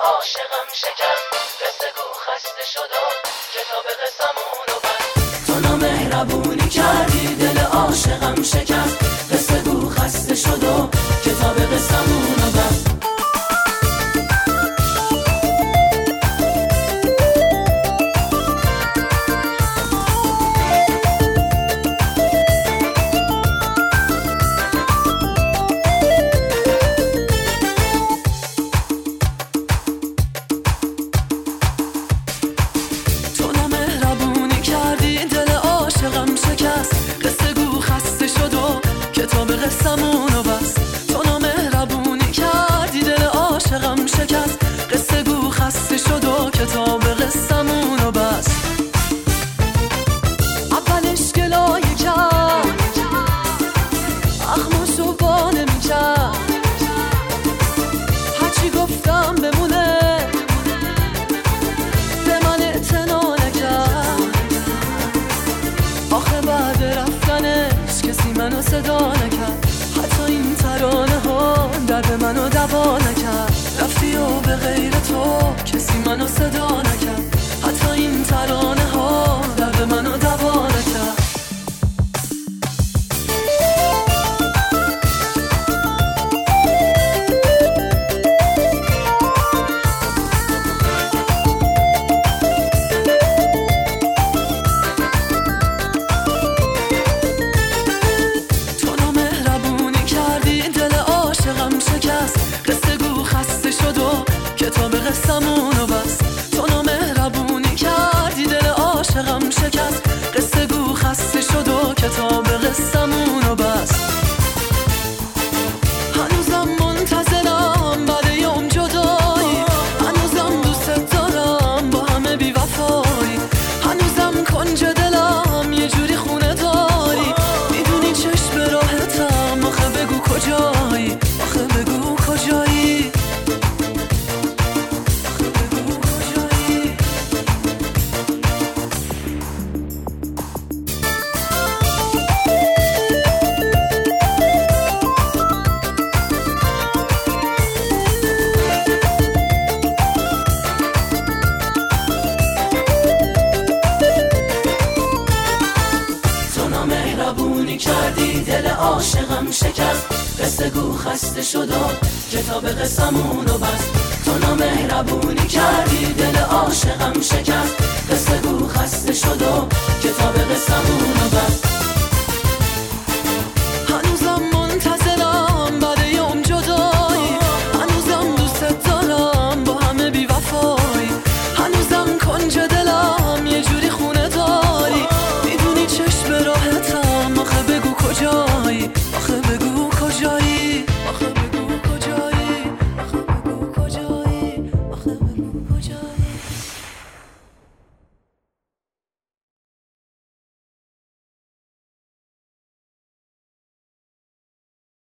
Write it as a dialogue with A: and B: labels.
A: عاشقم شکست، قصه گو خسته شد و کتاب قصمونو بست. تو نامهربونی کردی دل عاشقم شکست، قصه گو خسته شد و کتاب قصمونو بست. قصمونو بس تو نامهربونی کردی دل عاشقم شکست، قصه گو خسته شد و کتاب قصمونو بس. اولش گلایه کرد اخماشو با نمیکرد، هرچی گفتم بمونه به من اعتنا نکرد. آخه بعد رفتنش کسی منو صدا نکرد، حتی این ترانه ها درد منو دوا نکرد. رفتی و به غیر تو کسی منو صدا نکرد، حتی این ترانه ها درد منو دوا نکرد. قصه گو خسته شد و کتاب قصمونو بس. تو نامهربونی کردی دل عاشقم شکست، قصه گو خسته شد و کتاب قصمونو بس. هنوزم منتظرم بعد یوم جدایی، هنوزم دوست دارم با همه بی وفایی، هنوزم کنج دلم یه جوری خونه داری. میدونی چشم راحتم، آخه بگو کجایی، آخه بگو کجایی، آخه بگو کجایی. تو نامهربونی کردی دل عاشقم شکست، قصه گو خسته شد و کتاب قصمونو بست. تو نامهربونی کردی دل عاشقم شکست، قصه گو خسته شد و کتاب قصمونو بست.